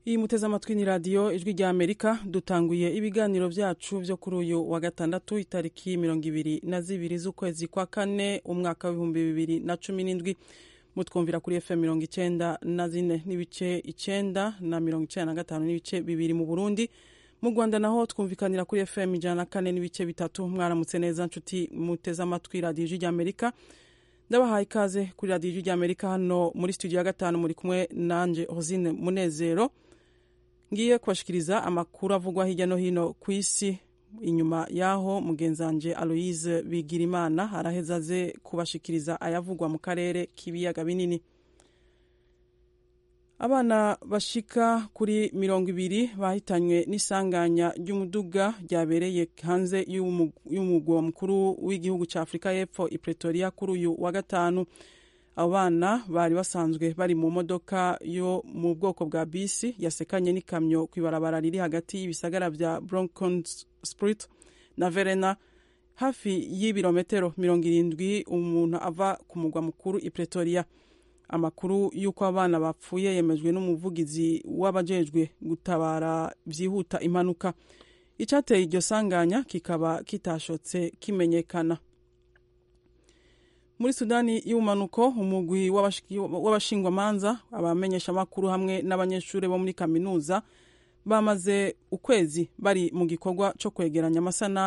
Iyi muteze amatwi ni radio ijwi rya Amerika. Dutanguye ibiganiro vyacu vyo kuri uyu wa gatandatu itariki 22 z'ukwezi kwa kane umwaka wa 2017. Mutwumvira kuri FM 94 n'ibice 9 na 95 n'ibice 2 mu Burundi. Mu Rwanda naho twumvikanira kuri FM 104 n'ibice 3. Mwaramutse neza nshuti muteze amatwi radio ijwi rya Amerika. Ndabahaye ikaze kuri radio ijwi rya Amerika hano muri studio ya gatanu muri kumwe nanje Rosine Munezero. Ngiye kubashikiriza amakuru avugwa hirya no hino ku isi. Inyuma yaho mugenzanje Aloise Bigirimana arahezaze kubashikiriza ayavugwa mu karere k'ibiyaga binini. Abana bashika kuri 200 bahitanywe n'isanganya ry'umuduga ryabereye hanze y'umugwa mukuru w'igihugu ca Afrika y'Epfo i Pretoria kuri uyu wa gatanu. Abo bana bari basanzwe bari mu modoka yo mu bwoko bwa bisi yasekanye n'ikamyo kwibarabara riri hagati y'ibisagara vya Bronkhorstspruit na Verena hafi y'ibirometero 70 umuntu ava ku mugwa mukuru i Pretoria. Amakuru yuko abana bapfuye yemejwe n'umuvugizi w'abajejwe gutabara vyihuta impanuka. Icateye iryo sanganya kikaba kitashotse kimenyekana. Muri Sudani y'ubumanuko umugwi w'abashingwamanza abamenyesha makuru hamwe n'abanyeshure bo muri kaminuza bamaze ukwezi bari mu gikorwa cyo kwegeranya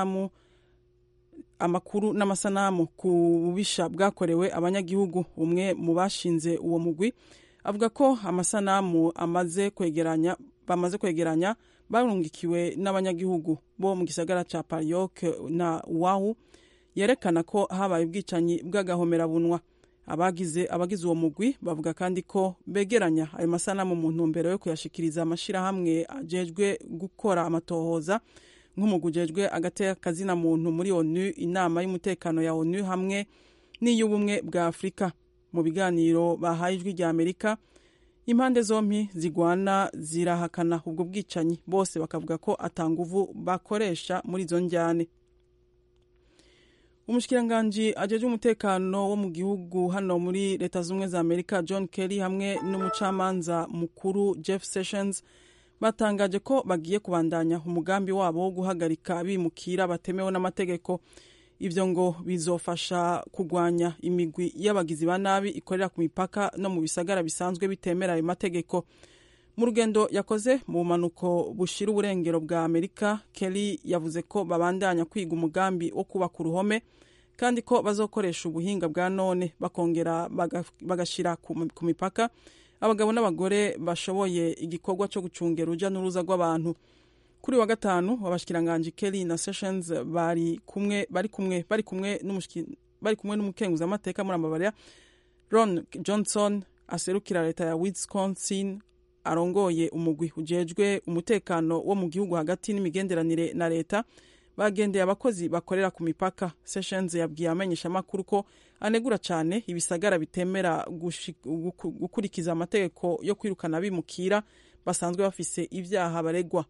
amakuru n'amasanamu ku bubisha bwakorewe abanyagihugu. Umwe mu bashinze uwo mugwi avuga ko amasanamu bamaze kwegeranya barungikiwe n'abanyagihugu bo mu gisagara ca Pariok na Wahu yerekana ko habaye ubwicanyi bw'agahomerabunwa. Abagize uwo mugwi bavuga kandi ko begeranya ayo masanamu mu ntumbero yo kuyashikiriza amashirahamwe ajejwe gukora amatohoza nk'umugwi ujejwe agateka kazina muntu muri ONU, inama y'umutekano ya ONU hamwe n'iy'ubumwe bwa Afrika. Mu biganiro bahaye ijwi rya Amerika, impande zompi zigwana zirahakana ubwo bwicanyi, bose bakavuga ko atanguvu bakoresha muri izo njyane. Umushikiranganji ajeje umutekano wo mu gihugu hano muri Leta Zunze za Amerika John Kerry hamwe n'umucamanza mukuru Jeff Sessions batangaje ko bagiye kubandanya umugambi wabo wo guhagarika bimukira batemewe n'amategeko. Ivyo ngo bizofasha kugwanya imigwi y'abagizi ba nabi ikorera ku mipaka no mu bisagara bisanzwe bitemera ayo mategeko. Mu rugendo yakoze mu manuko bushira uburengero bwa Amerika, Kelly yavuze ko babandanya kwiga umugambi wo kubaka uruhome kandi ko bazokoresha ubuhinga bwa none bakongera bagashira ku mipaka abagabo n'abagore bashoboye igikorwa cyo gucungera uruja n'uruza rw'abantu. Kuri wa gatanu wabashikiranganje Kelly na Sessions bari kumwe n'umukenguza amateka muri Amabaria Ron Johnson aserukira leta ya Wisconsin arongoye umugwi ujejwe umutekano wo mu gihugu hagati n'imigenderanire na leta. Bagendeye abakozi bakorera ku mipaka. Sessions yabwiye amenyesha makuru ko anegura cyane ibisagara bitemera gukurikiza amategeko yo kwirukana bimukira basanzwe bafise ivyaha baregwa.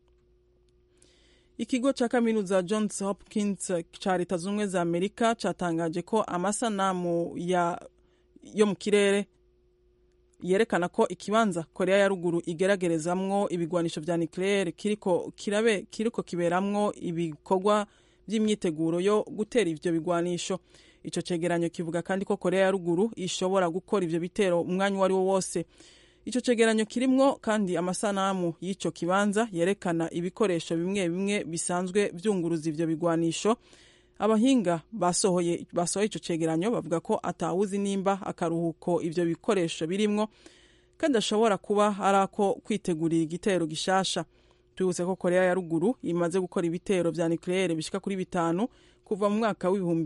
Ikigo ca kaminuza Johns Hopkins ca Leta Zunze za Amerika catangaje ko amasanamu yo mu kirere yerekana ko ikibanza Korea ya ruguru igeragerezamwo ibigwanisho vya nucleaire kiriko kiberamwo ibikorwa vy'imyiteguro yo gutera ivyo bigwanisho. Ico cegeranyo kivuga kandi ko Korea ya ruguru ishobora gukora ivyo bitero umwanya wari wo wose. Ico cegeranyo kirimwo kandi amasanamu y'ico kibanza yerekana ibikoresho bimwe bisanzwe vyunguruza ivyo bigwanisho. Abahinga basohoye ico cegeranyo bavuga ko atawuzi nimba akaruhuko ivyo bikoresho birimwo kandi ashobora kuba arako kwitegurira igitero gishasha. Tuvuze ko Korea ya ruguru imaze gukora ibitero vya nucleaire bishika kuri 5 kuva mu mwaka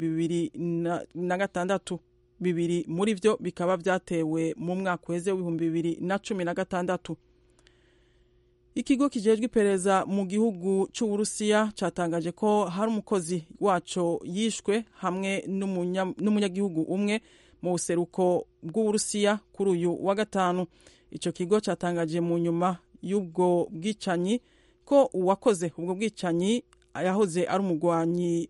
w'2006. Bibiri muri vyo bikaba vyatewe mu mwaka weze w'2016. Ikigo kijejwe iperereza mu gihugu c'Uburusiya catangaje ko hari umukozi waco yishwe hamwe n'umunyagihugu umwe mu buseruko bw'Uburusiya kuri uyu wa gatanu. Ico kigo catangaje mu nyuma y'ubwo bwicanyi ko uwakoze ubwo bwicanyi yahoze ari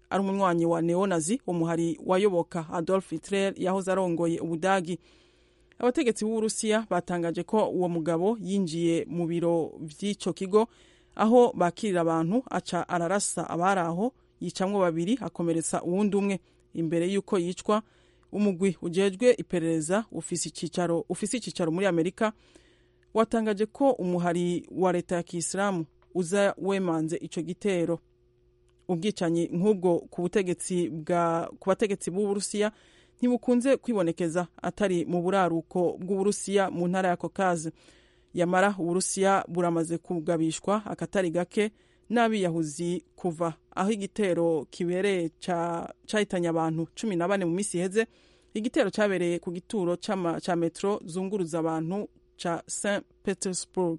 umunywanyi wa neonazi umuhari wayoboka Adolf Hitler yahoze arongoye Ubudagi. abategetsi b'Uburusiya batangaje ko uwo mugabo yinjiye mu biro vy'ico kigo aho bakirira abantu aca ararasa abari aho yicamwo babiri akomeretsa uwundi umwe. Imbere y'uko yicwa, umugwi ujejwe iperereza ufise icicaro muri Amerika watangaje ko umuhari wa leta ya Kisilamu uza wemanze ico gitero. Ubwicanyi nk'ubwo ku bategetsi b'Uburusiya ntibukunze kwibonekeza atari mu buraruko bw'Uburusiya mu ntara ya Caucase. Yamara Uburusiya buramaze kugabishwa akatari gake n'abiyahuzi kuva aho igitero kibereye cahitanye abantu 14 mu misi iheze. Igitero cabereye ku gituro ca metro zunguruza abantu ca St Petersburg.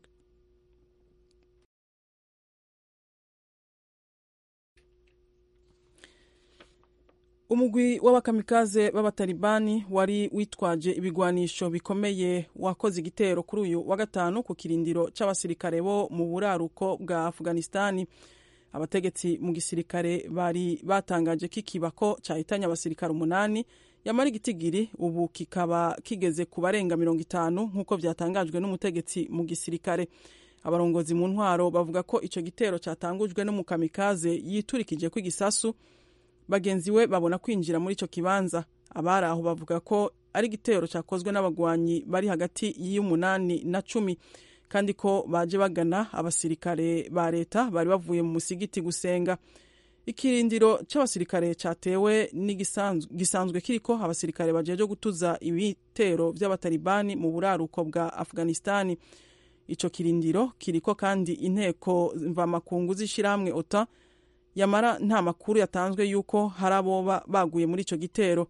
Umugwi w'abakamikaze b'abatalibani wari witwaje ibigwanisho bikomeye wakoze igitero kuri uyu wa gatanu ku kirindiro c'abasirikare bo mu buraruko bwa Afghanistani. Abategetsi mu gisirikare bari batangaje kikibako cahitanye abasirikare 8, yamara igitigiri ubu kikaba kigeze ku barenga 50 nk'uko vyatangajwe n'umutegetsi mu gisirikare. Abarongozi mu ntwaro bavuga ko ico gitero catangujwe n'umukamikaze yiturikije ko igisasu. Bagenzi we babona kwinjira muri ico kibanza. Abari aho bavuga ko ari igitero cakozwe n'abagwanyi bari hagati y'8 na 10, kandi ko baje bagana abasirikare ba leta bari bavuye mu musigiti gusenga. Ikirindiro c'abasirikare catewe gisanzwe kiriko abasirikare bajeje gutuza ibitero vy'abatalibani mu buraruko bwa Afghanistani. Ico kirindiro kiriko kandi inteko mvamakungu z'ishiramwe OTAN. Yamara nta makuru yatanzwe yuko hari abo baguye muri ico gitero.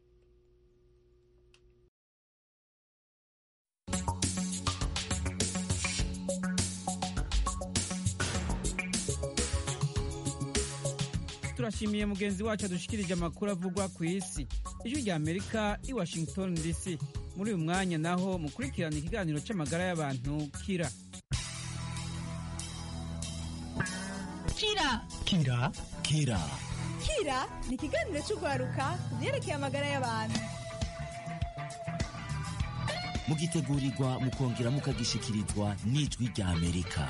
Turashimiye mugenzi wacu adushikirije amakuru avugwa ku isi. Ijwi rya Amerika i Washington DC. Muri uyu mwanya naho mukurikirana ikiganiro c'amagara y'abantu Kira. Kira ni ikiganiro cy'ugwaruka vyerekeye amagara y'abantu. Mugitegurirwa mukongera mukagishikirizwa n'Ijwi rya Amerika.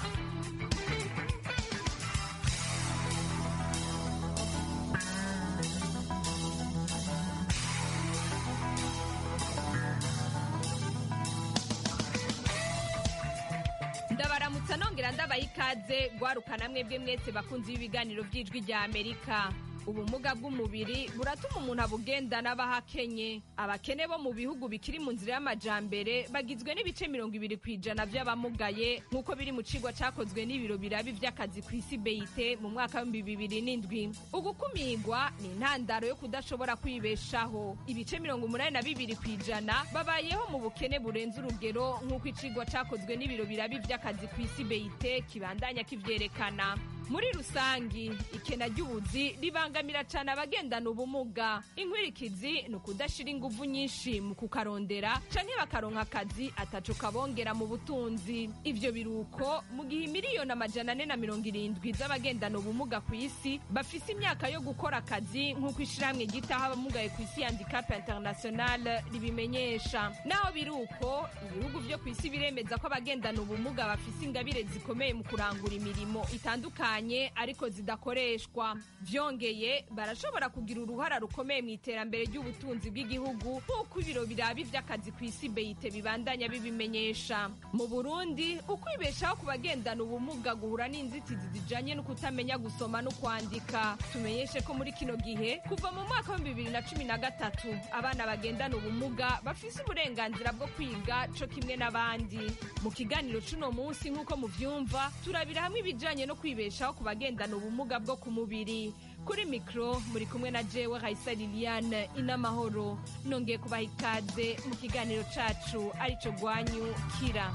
Ndabaramutsa nongera ndabaha ikaze gwarukana mwebwe mwese bakunzi b'ibiganiro by'Ijwi rya Amerika. Ubumuga bw'umubiri buratuma umuntu abugendana abahakenye. Abakene bo mu bihugu bikiri mu nzira y'amajambere bagizwe n'ibice 20% by'abamugaye nk'uko biri mu cigwa cakozwe n'ibiro birabi vy'akazi ku isi BIT mu mwaka wa 2007. Ugukumigwa ni intandaro yo kudashobora kwibeshaho. Ibice 82% babayeho mu bukene burenze urugero nk'uko icigwa cakozwe n'ibiro birabi vy'akazi ku isi BIT kibandanya kivyerekana. Muri rusangi ikena ry'ubuzi ribangamira cyane abagendana ubumuga. Inkwirikizi ni ukudashira inguvu nyinshi mu kukarondera canke bakaronka akazi ataco kabongera mu butunzi. Ivyo biruko mu gihe miliyoni 470 z'abagendana ubumuga ku isi bafise imyaka yo gukora akazi nk'uko ishiramwe gitaha abamugaye ku isi Handicap International ribimenyesha. Naho biruko ibihugu vyo ku isi biremeza ko abagendana ubumuga bafise ingabire zikomeye mu kurangura imirimo itandukanye ariko zidakoreshwa. Vyongeye barashobora kugira uruhara rukomeye mu iterambere ry'ubutunzi bw'igihugu nk'uko ibiro birabi vy'akazi ku isi BIT bibandanya bibimenyesha. Mu Burundi ukwibeshaho ku bagendana ubumuga guhura n'inzitizi zijanye no kutamenya gusoma no kwandika. Tumenyeshe ko muri kino gihe kuva mu mwaka wa 2013 abana bagendana ubumuga bafise uburenganzira bwo kwiga co kimwe n'abandi. Mu kiganiro cuno munsi nk'uko muvyumva turabira hamwe ibijanye no kwibesha ku bagendana ubumuga bwo ku mubiri. Kuri mikro muri kumwe na jewe Raisa Liliane Inamahoro. Nongeye kubaha ikaze mu kiganiro cacu arico gwanyu Kira.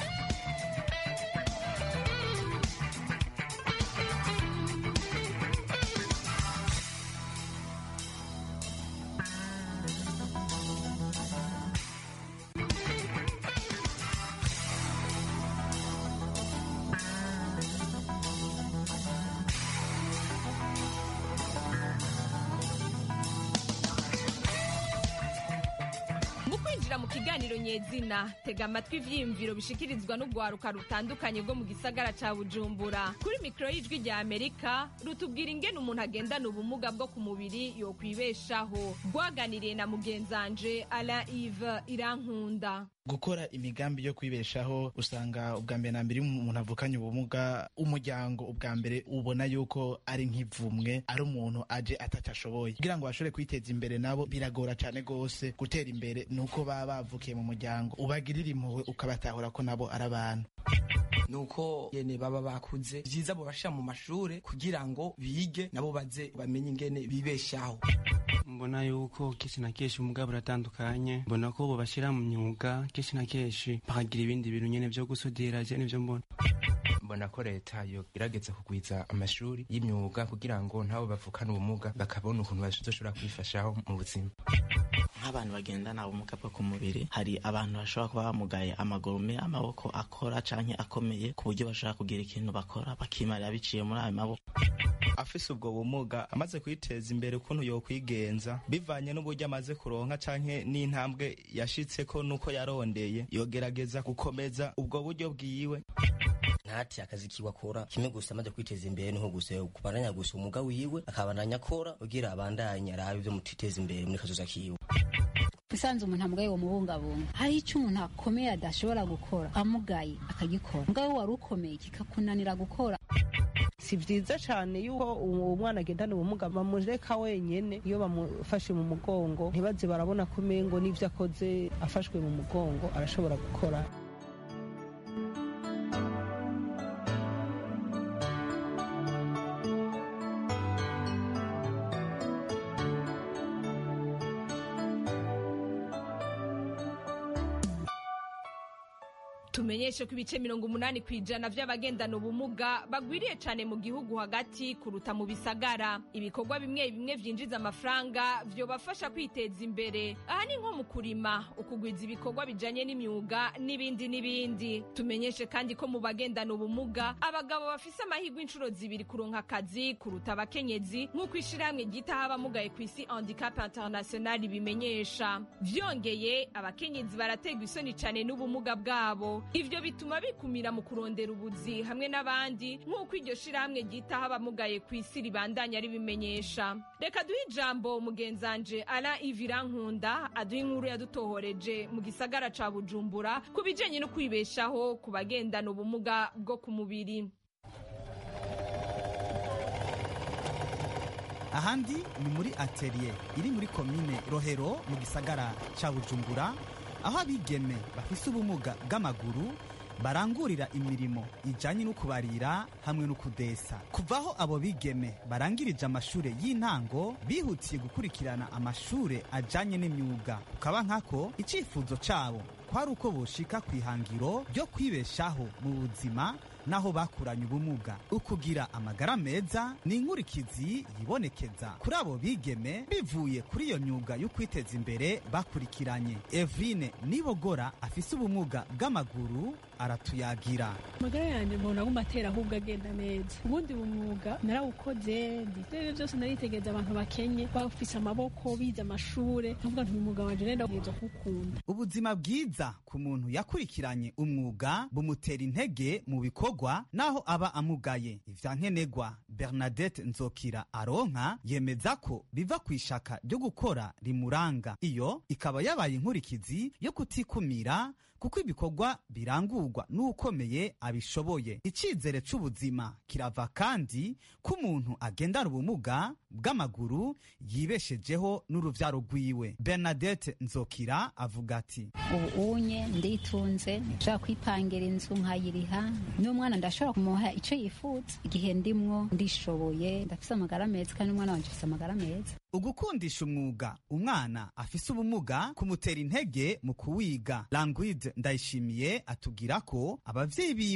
kiganiro nyezina tega amatwi ivyiyumviro bishikirizwa n'urwaruka rutandukanye rwo mu gisagara ca Bujumbura. Kuri mikoro y'ijwi rya Amerika rutubwira ingene umuntu agendana ubumuga bwo ku mubiri yokwibeshaho. Rwaganiriye na mugenzanje Alain Yves Irankunda. Gukora imigambi yo kwibeshaho usanga ubwa mbere na mbere umuntu avukanye ubumuga, umuryango ubwa mbere ubona yuko ari nk'ivumwe, ari umuntu aje atacashoboye. Kugira ngo bashobore kwiteza imbere nabo biragora cane gose. Gutera imbere nuko baba bavukiye mu muryango ubagirira impuhwe ukabatahura ko nabo ari abantu. Nuko yene baba bakuze vyiza bo bashira mu mashure kugira ngo bige nabo baze bamenye ingene bibeshaho. Mbona yuko kenshi na kenshi umugabo buratandukanye, mbona ko bo bashira mu myuga kenshi na kenshi bakagira ibindi bintu nyene vyo gusudira je nivyo mbona. Mbona ko leta yo irageze kugwiza amashuri y'imyuga kugira ngo ntabo bavukana ubumuga bakabona ukuntu bazoshobora kwifashaho mu buzima. Nk'abantu bagendana ubumuga bwo ku mubiri, hari abantu bashobora kuba bamugaye amaguru me, amaboko akora canke akomeye ku buryo bashobora kugira ikintu bakora bakimarira biciye muri ayo maboko. Afise ubwo bumuga amaze kwiteza imbere ukuntu yokwigenza bivanye n'uburyo amaze kuronka canke n'intambwe yashitseko nuko yarondeye, yogerageza gukomeza ubwo buryo bwiwe. Ntati akazi kiwe akora kimwe gusa amaze kwiteza imbere niho gusa kubaranya gusa umuga wiwe akabandanya akora ugira abandanya arabe ivyo mutiteza imbere muri kazoza kiwe. Usanze umuntu amugaye wo mubungabunga, hari icyo umuntu akomeye adashobora gukora amugaye akagikora, mugabe wari ukomeye kikakunanira gukora. Si vyiza cane yuko umwana agendana ubumuga bamureka wenyene, iyo bamufashe mu mugongo ntibaze barabona ko umengo n'ivyo akoze afashwe mu mugongo arashobora gukora. Tumenyeshe ko ibice 80% vy'abagendana ubumuga bagwiriye cane mu gihugu hagati kuruta mu bisagara. Ibikorwa bimwe bimwe vyinjiza amafaranga vyo bafasha kwiteza imbere. Aha ni nko mu kurima, ukugwiza ibikorwa bijanye n'imyuga n'ibindi n'ibindi. Tumenyeshe kandi ko mu bagendana ubumuga abagabo bafise amahirwe incuro zibiri kuronka akazi kuruta abakenyezi nk'uko ishirahamwe ryitaho abamugaye kw'isi Handicap International bimenyesha. Vyongeye abakenyezi barategwa isoni cane n'ubumuga bwabo. Ivyo bituma bikumira mu kurondera ubuzi hamwe n'abandi nk'uko iryo shirahamwe ryitaho abamugaye kw'isi ribandanya ribimenyesha. Reka duhe ijambo mugenzanje Alain Yves Irankunda aduha inkuru yadutohoreje mu gisagara ca Bujumbura ku bijanye no kwibeshaho ku bagendana ubumuga bwo ku mubiri. Ahandi ni muri atelier iri muri komine Rohero mu gisagara ca Bujumbura, aho abigeme bafise ubumuga bw'amaguru barangurira imirimo ijanye no kubarira hamwe no kudesa. Kuvaho abo bigeme barangirije amashure y'intango bihutiye gukurikirana amashure ajanye n'imyuga, ukaba nkako icifuzo cabo kwari uko boshika kwihangiro ryo kwibeshaho mu buzima naho bakuranye ubumuga. Ukugira amagara meza ni inkurikizi yibonekeza kuri abo bigeme bivuye kuri iyo myuga yo kwiteza imbere bakurikiranye. Evrine Nibogora afise ubumuga bw'amaguru aratuyagira. Amagara yanjye mbona aguma atera ahubwo agenda neza. Ubundi bumwuga narawukoze ndetse byose naritegereza abantu bakenye bafise amaboko bize amashure, nkuvuga nti umwuga wanje nenda kugeza kukunda. Ubuzima bwiza ku muntu yakurikiranye umwuga bumutera intege mu bikorwa naho aba amugaye. Ivyankenegwa Bernadette Nzokira aronka yemeza ko biva kwishaka ryo gukora rimuranga. Iyo ikaba yabaye inkurikizi yo kutikumira kuko ibikorwa birangurwa n'ukomeye abishoboye. Icizere c'ubuzima kirava kandi ko umuntu agendana ubumuga bw'amaguru yibeshejeho n'uruvyaro rwiwe. Bernadette Nzokira avuga ati ubu unye nditunze, nshaka kwipangira inzu nkayiriha, n'umwana ndashobora kumuha ico yifuza igihe ndimwo ndishoboye, ndafise amagara meza kandi umwana wanje afise amagara meza. Ugukundisha umwuga umwana afise ubumuga kumutera intege mu kuwiga. Languide Ndayishimiye atubwira ko abavyeyi biwe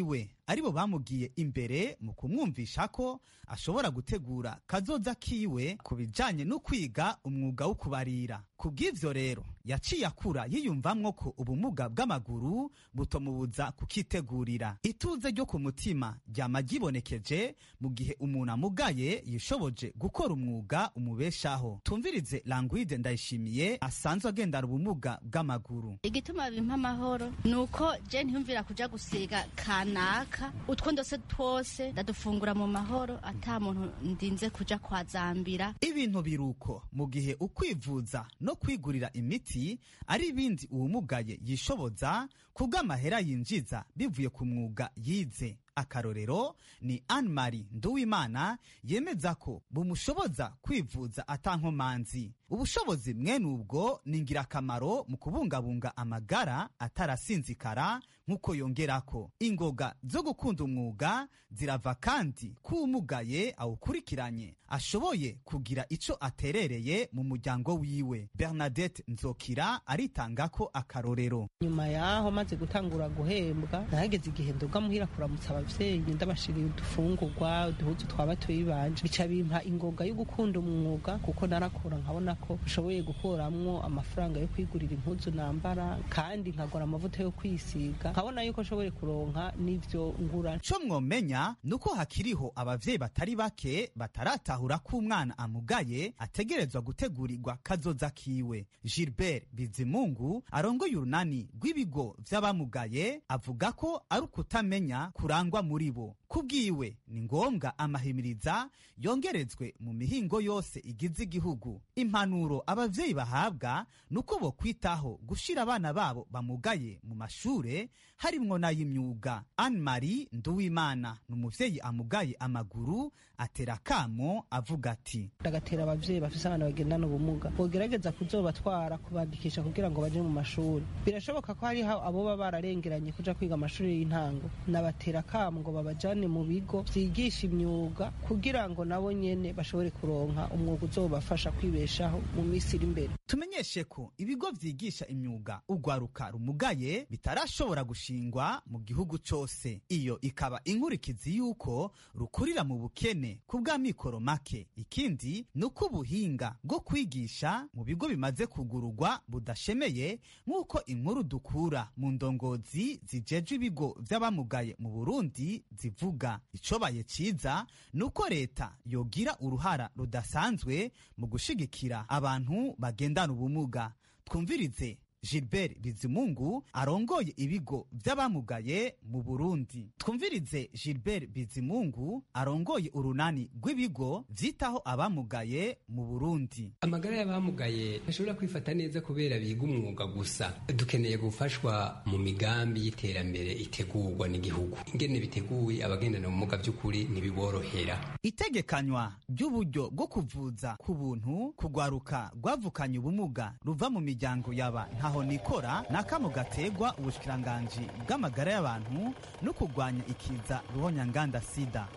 aribo bamugiye imbere mu kumwumvisha ko ashobora gutegura kazoza kiwe ku bijanye no kwiga umwuga wo kubarira. Kubw'ivyo rero yaciye akura yiyumvamwo ko ubumuga bw'amaguru butomubuza kukitegurira. Ituze ryo ku mutima ryama ryibonekeje mu gihe umuntu amugaye yishoboje gukora umwuga umubeshaho. Tumvirize Languide Ndayishimiye asanzwe agendana ubumuga bw'amaguru. Igituma bimpa amahoro nuko je ntiyumvira kuja gusiga kanaka utwo ndose twose ndadufungura mu mahoro ata muntu ndinze kuja kwazambira. Ibintu biruko mu gihe ukwivuza no kwigurira imiti ari ibindi uwumugaye yishoboza kubw'amahera yinjiza bivuye ku mwuga yize. Akarorero ni Anne-Marie Nduwimana yemeza ko bumushoboza kwivuza atankomanzi. Ubushobozi mwene ubwo ni ngirakamaro mu kubungabunga amagara atarasinzikara, nk'uko yongerako ingoga zo gukunda umwuga zirava kandi kuwumugaye awukurikiranye ashoboye kugira ico aterereye mu muryango wiwe. Bernadette Nzokira aritanga ko akarorero. Nyuma yaho maze gutangura guhembwa nahageze igihe ndoga muhira kuramutsa abavyeyi ndabashiriye udufungurwa uduhuzu twaba tuyibanje, bica bimpa ingoga yo gukunda umwuga kuko narakora nkabona ko ushoboye gukuramwo amafaranga yo kwigurira impuzu nambara kandi nkagura amavuta yo kwisiga, nkabona yuko nshoboye kuronka n'ivyo ngura. Co mwomenya nuko hakiriho abavyeyi batari bake bataratahura ko umwana amugaye ategerezwa gutegurirwa kazoza kiwe. Gilbert Bizimungu arongoye urunani rw'ibigo vy'abamugaye avuga ko ari ukutamenya kurangwa muri bo. Kubwiwe ni ngombwa amahimiriza yongerezwe mu mihingo yose igize igihugu. Impanuro abavyeyi bahabwa nuko bo kwitaho gushira abana babo bamugaye mu mashure harimwo n'ay'imyuga. Anne-Marie Nduwimana n'umuvyeyi amugaye amaguru atera kamo avuga ati ndagatera abavyeyi bafise abana bagendana ubumuga bogerageza kuzobatwara kubandikisha kugira ngo baje mu mashuri. Birashoboka ko hari abo baba bararengeranye kuja kwiga amashuri y'intango, nabatera kamo ngo babajane mu bigo vyigisha imyuga kugira ngo nabo nyene bashobore kuronka umwuga uzobafasha kwibeshaho mu misi iri imbere. Tumenyeshe ko ibigo vyigisha imyuga ugwaruka rumugaye bitarashobora gushingwa mu gihugu cose. Iyo ikaba inkurikizi yuko rukurira mu bukene kubw'amikoro make. Ikindi nuko ubuhinga bwo kwigisha mu bigo bimaze kugururwa budashemeye, nk'uko inkuru dukura mu ndongozi zijeje ibigo vy'abamugaye mu Burundi zivuga. Icobaye ciza nuko leta yogira uruhara rudasanzwe mu gushigikira abantu bagendana ubumuga. Twumvirize Gilbert Bizimungu arongoye ibigo vy'abamugaye mu Burundi. Twumvirize Gilbert Bizimungu arongoye urunani rw'ibigo vyitaho abamugaye mu Burundi. Amagara y'abamugaye ashobora kwifata neza kubera biga umwuga gusa. Dukeneye gufashwa mu migambi y'iterambere itegurwa n'igihugu. Ingene biteguye abagendana ubumuga by'ukuri ntibiborohera. Itegekanywa ry'uburyo bwo kuvuza ku buntu kugwaruka rwavukanye ubumuga ruva mu miryango yaba ntaho nikora nakamo gategwa ubushikiranganji bw'amagara y'abantu no kugwanya ikiza ruhonyanganda sida.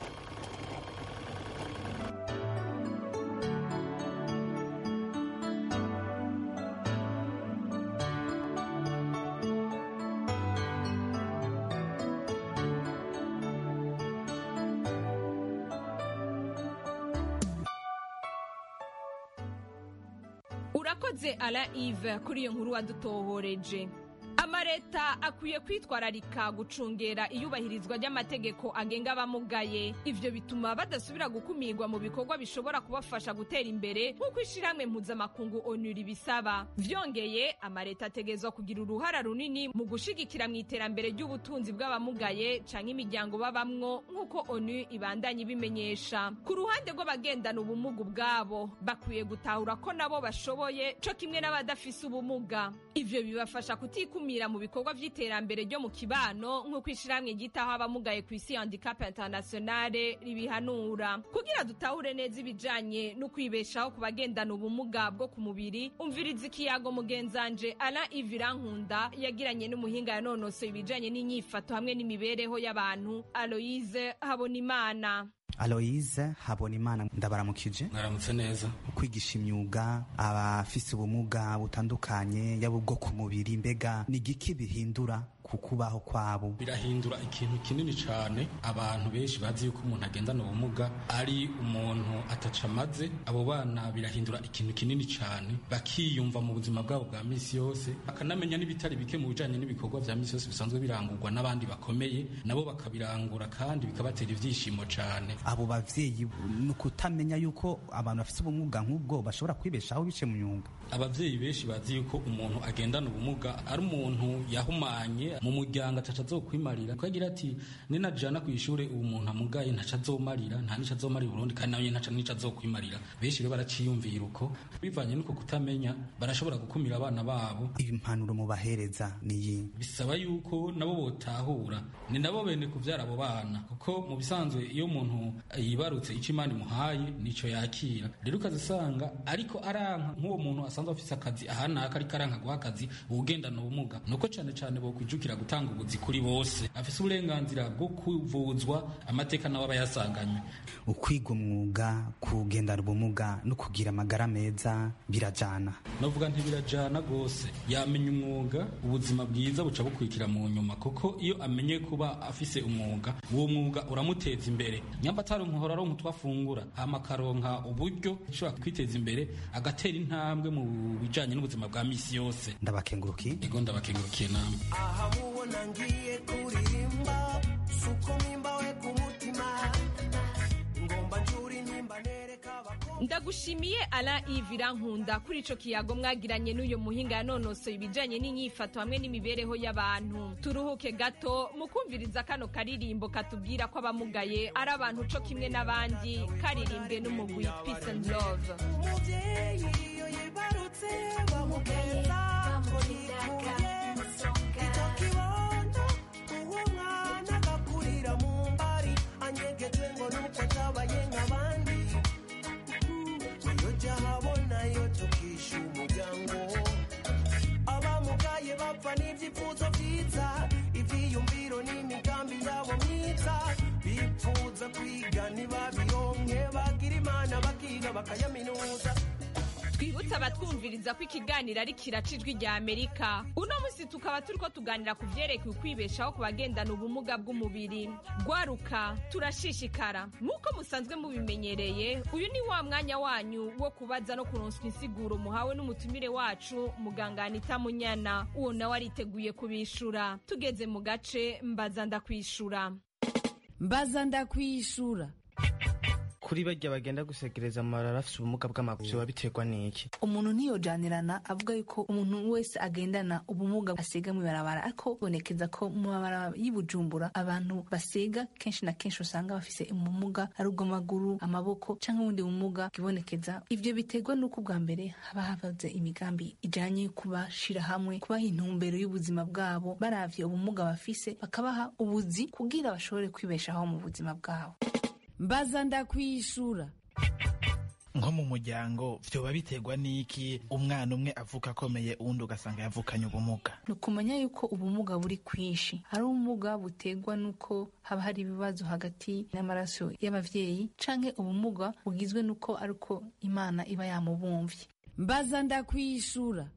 Urakoze Alain Yves kuri iyo nkuru wadutohoreje. Amareta akwiye kwitwararika gucungera iyubahirizwa ry'amategeko agenga abamugaye. Ivyo bituma badasubira gukumirwa mu bikorwa bishobora kubafasha gutera imbere nk'uko ishiramwe mpuzamakungu ONU ribisaba. Vyongeye amareta ategezwa kugira uruhara runini mu gushigikira mu iterambere ry'ubutunzi bw'abamugaye canke imiryango babamwo nk'uko ONU ibandanye ibimenyesha. Ku ruhande rw'abagendana ubumuga bwabo bakwiye gutahura ko nabo bashoboye co kimwe n'abadafise ubumuga. Ivyo bibafasha kutikumira mu bikorwa vy'iterambere ryo mu kibano nk'uko ishiramwe gitaho abamugaye ku isi Handicap Internationale ribihanura. Kugira dutahure neza ibijanye no kwibeshaho ku bagendana ubumuga bwo ku mubiri, umviriza ikiyago mugenzanje Alain Ivirankunda yagiranye n'umuhinga yanonosoye ibijanye n'inyifato hamwe n'imibereho y'abantu Aloise Habonimana. Aloise Habonimana, ndabaramukije. Mwaramutse neza. Kwigisha imyuga abafise ubumuga butandukanye yabo bwo ku mubiri, mbega ni giki bihindura ku ku kubaho kwabo. Birahindura ikintu kinini cyane. Abantu benshi bazi yuko umuntu agendana ubumuga ari umuntu atacamaze. Abo bana birahindura ikintu kinini cyane, bakiyumva mu buzima bwabo bwa misi yose, bakanamenya n'ibitari bike mu bijanye n'ibikorwa vya misi yose bisanzwe birangurwa n'abandi bakomeye, nabo bakabirangura kandi bikabatera ivyishimo cyane. Abo bavyeyi ni ukutamenya yuko abantu bafite ubumuga nk'ubwo bashobora kwibeshaho bice mu myuga. Abavyeyi benshi bazi yuko umuntu agendana ubumuga ari umuntu yahumanye mu muryango ataca azokwimarira, kagira ati ninajana ku ishure ubu umuntu amugaye ntaca azomarira, nta nico azomarira Burundi kandi nawe ntaca nico azokwimarira. Benshi rero baraciyumvira uko, bivanye nuko kutamenya barashobora gukumira abana babo. Impanuro mu bahereza niyi bisaba yuko nabo botahura, ni nabo bene kuvyara abo bana, kuko mu bisanzwe iyo umuntu yibarutse ico Imana imuhaye nico yakira. Rero ukazisanga ariko aranka nk'uwo muntu asanzwe afise akazi ahanaka ariko aranka guha akazi ugendana ubumuga, nuko cane cane bo kwijukira gutanga ubuzi kuri bose, afise uburenganzira bwo kuvuzwa, amateka nawe aba yasanganywe. Ukwiga umwuga, kugendana ubumuga no kugira amagara meza birajana. Novuga ntibirajana gose, yamenya umwuga, ubuzima bwiza buca bukwikira mu nyuma, kuko iyo amenye kuba afise umwuga, uwo mwuga uramuteza imbere. Nyamba atari umuhora ari umutwafungura, hama akaronka uburyo ashobora kwiteza imbere, agatera intambwe mu bijanye n'ubuzima bwa misi yose. Ndabakengurukiye. Ego ndabakengurukiye namwe. Aha mubona ngiye kuririmba, suko mpimba we ku mutima, ngomba njuri nimba nereka abakobwa. Ndagushimiye Alain Yves Rankunda kuri ico kiyago mwagiranye n'uyo muhinga yanonosoye ibijanye n'inyifato hamwe n'imibereho y'abantu. Turuhuke gato mu kumviriza kano karirimbo katubwira ko abamugaye ari abantu co kimwe n'abandi, karirimbwe n'umugwi Peace and Love. Umuvyeyi iyo yibarutse bamugeza ngo yikuye, icyo kibondo uwo mwana agakurira mu mbari, anyegejwe ngo nuko atabaye nk'abandi. Iyo jahabona yo tukisha umuryango, abamugaye bapfa n'ivyifuzo vyiza, ivyiyumviro n'imigambi yabo myiza, bipfuza kwiga ntibabironke, bagira Imana bakiga bakayaminuza. Twibutsa abatwumviriza ko ikiganiro ari kiracijwe rya Amerika. Uno musi tukaba turiko tuganira ku vyerekeye ukwibeshaho ku bagendana ubumuga bw'umubiri. Gwaruka turashishikara, nk'uko musanzwe mubimenyereye, uyu ni wa mwanya wanyu wo kubaza no kuronswa insiguro muhawe n'umutumire wacu muganga Anita Munyana. Uwo nawe ariteguye kubishura. Tugeze mu gace mbaza ndakwishura. Mbaza ndakwishura. Kuri barya bagenda gusegereza amarara afite ubumuga bw'amaguru biba biterwa n'iki? Umuntu ntiyojanirana avuga yuko umuntu wese agendana ubumuga asiga mu ibarabara, ariko bonekeza ko mu mabarabara y'Ibujumbura abantu basiga kenshi na kenshi usanga bafise ubumuga ari ubw'amaguru, amaboko canke ubundi bumuga bwibonekeza. Ivyo biterwa n'uko bwa mbere haba havaze imigambi ijanye kubashira hamwe, kubaha intumbero y'ubuzima bwabo, baravye ubumuga bafise bakabaha ubuzi kugira bashobore kwibeshaho mu buzima bwabo. Mbaza ndakwishura. Nko mu muryango vyoba biterwa n'iki umwana umwe avuka akomeye uwundi ugasanga yavukanye ubumuga? Nukumenya yuko ubumuga buri kwinshi. Hari ubumuga buterwa nuko haba hari ibibazo hagati n'amaraso y'abavyeyi, canke ubumuga bugizwe nuko ariko Imana iba yamubumvye. Mbaza ndakwishura.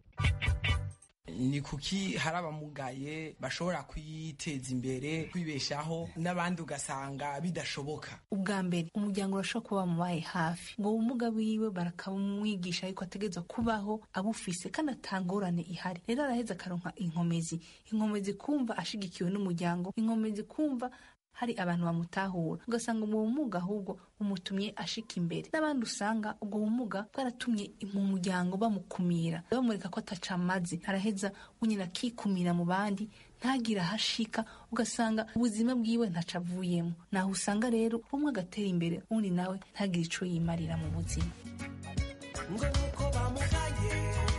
Ni kuki hari abamugaye bashobora kwiteza imbere, kwibeshaho, n'abandi ugasanga bidashoboka? Ubwa mbere umuryango urashobora kuba mubaye hafi, ngo ubumuga bwiwe barakamwigisha yuko ategerezwa kubaho abufise kandi atangorane ihari. Rero araheza akaronka inkomezi kumva ashigikiwe n'umuryango, inkomezi kumva hari abantu bamutahura, ugasanga ubwo bumuga ahubwo umutumye ashika imbere. N'abandi usanga ubwo bumuga bwaratumye mu muryango bamukumira, bamureka ko atacamaze, araheza unyina akikumira mu bandi, ntagira hashika, ugasanga ubuzima bwiwe ntacavuyemo. Naho usanga rero umwe agatera imbere undi nawe ntagira ico yimarira mu buzima. Ngo nuko bamugaye,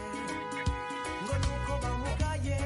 ngo nuko bamugaye.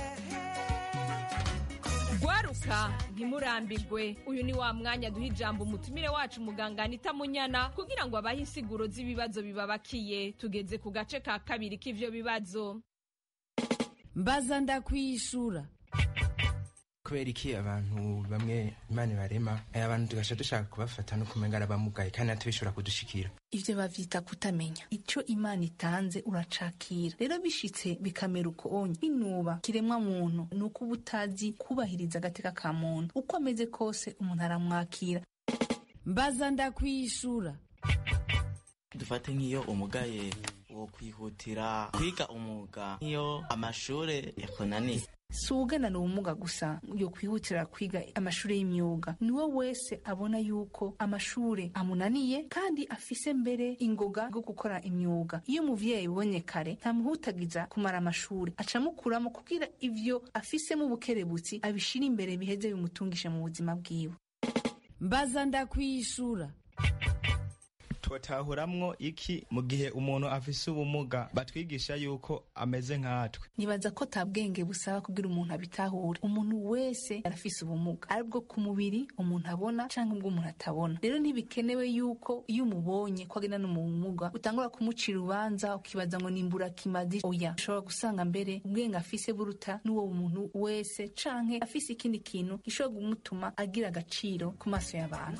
Gwaruka ntimurambirwe, uyu ni wa mwanya duha ijambo umutumire wacu muganga Anita Munyana kugira ngo abahe insiguro z'ibibazo bibabakiye. Tugeze ku gace ka kabiri k'ivyo bibazo. Mbaza ndakwishura. kubera iki abantu bamwe Imana barema abantu tugasha dushaka kubafata no kumenga abamugaye kandi atubishobora kudushikira. Ivyo bavyita kutamenya ico Imana itanze uracakira. Rero bishitse bikamera uko onye binuba kiremwa muntu nuko ubutazi kubahiriza agateka ka muntu uko ameze kose umuntu aramwakira. Mbaza ndakwishura. Dufate nk'iyo umugaye wo kwihutira kwiga umwuga iyo amashure yakunaniye. Sugana n'ubumuga gusa yo kwihutira kwiga amashuri y'imyuga niwe wese abona yuko amashure amunaniye kandi afise mbere ingoga go gukora imyuga. Iyo umuvyeyi ubonye kare ntamuhutagiza kumara amashuri acamukuramo kugira ivyo afise mu bukerebutsi abishira imbere biheze bimutungishe mu buzima bwiwe. Mbaza ndakwishura. Twatahuramwo iki mu gihe umuntu afise ubumuga batwigisha yuko ameze nkatwe? Nibaza ko tabwenge busaba kugira umuntu abitahure. Umuntu wese arafise ubumuga aribwo ku mubiri umuntu abona canke ubwo umuntu atabona. Rero ntibikenewe yuko iyo umubonye ko agenda n'ubumuga utangura kumucira ubanza ukibaza ngo nimbura kimazi. Oya, ushobora gusanga mbere ubwenge afise buruta n'uwo muntu wese canke afise ikindi kintu gishobora kumutuma agira agaciro ku maso y'abantu.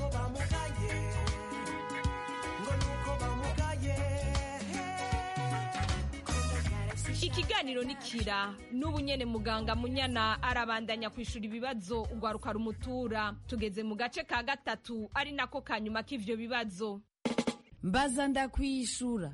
Ikiganiro nikira n'ubu nyene muganga Munyana arabandanya kwishura ibibazo ugwaruka rumutura. Tugeze mu gace ka gatatu ari nako kanyuma k'ivyo bibazo. Mbaza ndakwishura.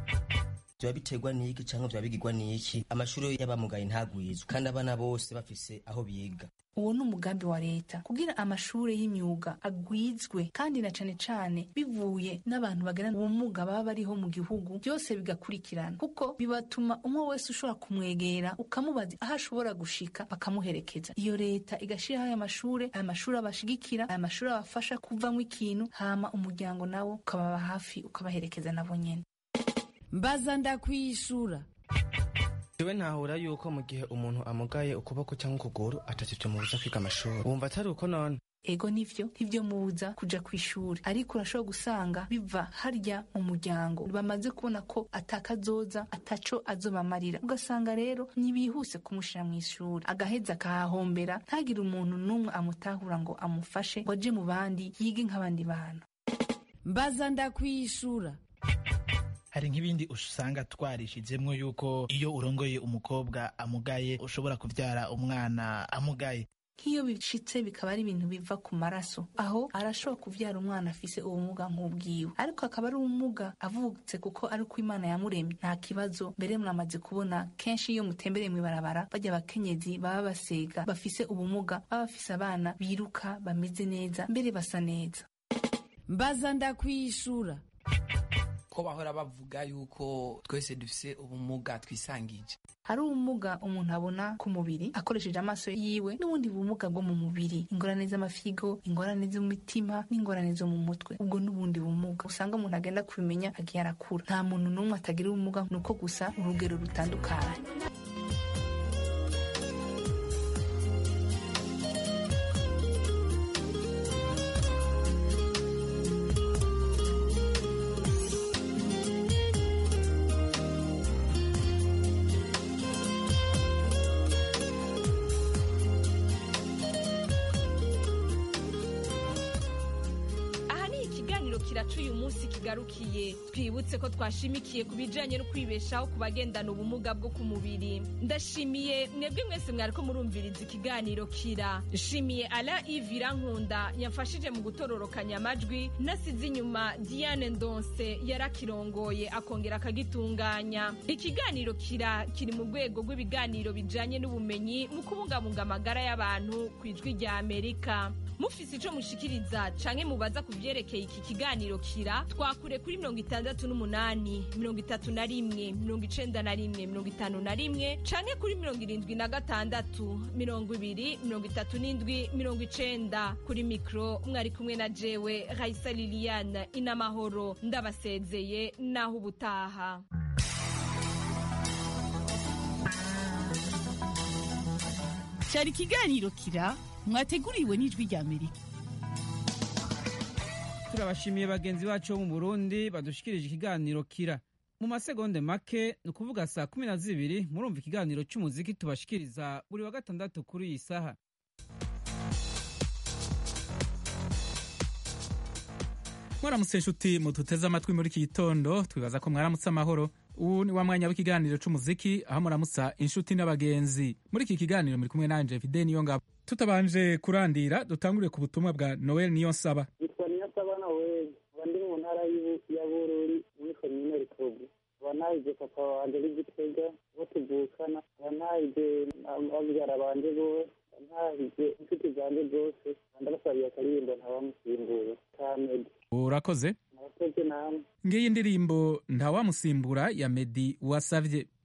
Vyo biterwa n'iki canke vyo bigirwa n'iki? Amashuri y'abamugaye ntagwizwe kandi abana bose bafise aho biga. Uwo ni umugambi wa leta kugira amashure y'imyuga agwizwe kandi na cane cane bivuye n'abantu bagana ubumuga baba bariho mu gihugu byose bigakurikirana kuko bibatuma umwe wese ushobora kumwegera ukamubaza aho ashobora gushika bakamuherekeza. Iyo leta igashiraho aya mashuri abashigikira, aya mashuri abafasha kuvamwo ikintu hama umuryango nawo ukababa hafi ukabaherekeza nabo nyene. Mbaza ndakwishura. Jewe ntahura yuko mu gihe umuntu amugaye ukuboko cyangwa ukuguru atakivyo mubuza kwiga amashuri. Wumva atari uko none? Ego nivyo mubuza kuja kwishuri ariko urashobora gusanga biva harya mu muryango bamaze kubona ko atakazoza ataco azobamarira ugasanga rero ntibihuse kumushira mu ishuri agaheza akahahombera ntagire umuntu n'umwe amutahura ngo amufashe ngo aje mu bandi yige nk'abandi bantu. Mbaza ndakwishura. Hari nk'ibindi usanga twarishizemwo yuko iyo urongoye umukobwa amugaye ushobora kuvyara umwana amugaye. Nk'iyo bishitse bikaba ari ibintu biva ku maraso aho arashobora kuvyara umwana afise ubumuga nk'ubwiwe ariko akaba ari ubumuga avutse kuko ari uko Imana yamuremye nta kibazo. Mbere muramaze kubona kenshi iyo mutembereye mw'ibarabara bajya abakenyezi baba basega bafise ubumuga baba bafise abana biruka bameze neza mbere basa neza. Mbaza ndakwishura. Ko bahora bavuga yuko twese dufise ubumuga twisangije. Hari ubumuga umuntu abona ku mubiri akoresheje amaso yiwe n'ubundi bumuga bwo mu mubiri, ingorane z'amafigo, ingorane z'umutima n'ingorane zo mu mutwe. Ubwo n'ubundi bumuga usanga umuntu agenda kubimenya agiye arakura. Nta muntu n'umwe atagira ubumuga nuko gusa urugero rutandukanye. Uyu munsi kigarukiye twibutse ko twashimikiye kubijanye no kwibeshaho kubagendana ubumuga bwo ku mubiri. Ndashimiye mwebwe mwese mwariko murumviriza ikiganiro kira. Nshimiye Ala Ivira Nkunda yafashije mu gutororokanya amajwi, nasize inyuma Diane Ndonse yarakirongoye akongera akagitunganya. Ikiganiro kira kiri mu rwego rw'ibiganiro bijanye n'ubumenyi mu kubungabunga amagara y'abantu kwijwi rya Amerika. Mufise ico mushikiriza canke mubaza kuvyerekeye iki kiganiro kira twakure kuri 68 31 91 51 canke kuri 76 20 37 90 kuri mikro mwari kumwe na jewe Raisa Liliane Inamahoro ndabasezeye naho ubutaha. Cyari kiganiro kira mwateguriwe n'ijwi rya Amerika. Turabashimiye bagenzi bacu bo mu Burundi badushikirije ikiganiro kira. Mu masegonde make ni ukuvuga saa 12 murumva ikiganiro cy'umuziki tubashikiriza buri wa gatandatu kuri iyi saha. mwaramutse inshuti muduteze amatwi muri iki gitondo twibaza ko mwaramutse amahoro. Ubu ni wa mwanya w'ikiganiro c'umuziki aho muramutsa inshuti n'abagenzi. Muri iki kiganiro muri kumwe nanje Fidel Niyongabo. Tutabanje kurandira dutanguriye ku butumwa bwa Noel Niyonsaba. Yitwa Niyonsaba Noel, bandi mu ntara ya Bururi muri komine Rutovu. Banahije papa wanje w'Igitega bo tuvukana, banahije ababyara banje bose, banahije inshuti zanje zose, ndabasabiye akaririmbo ntawamusimbura ka Meddy. Urakoze. Murakoze namwe. Ngiyi indirimbo ntawamusimbura ya Meddy wasavye.